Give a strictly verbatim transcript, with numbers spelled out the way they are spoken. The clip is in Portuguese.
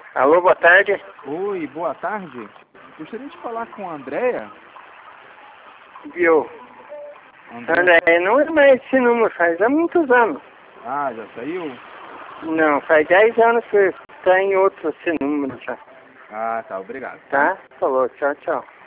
Alô, boa tarde. Oi, boa tarde. Gostaria de falar com a Andréia. Viu? André... André, não é mais esse número, faz há muitos anos. Ah, já saiu? Não, faz dez anos que está em outro esse número já. Ah, tá, obrigado. Tá? Falou, tchau, tchau.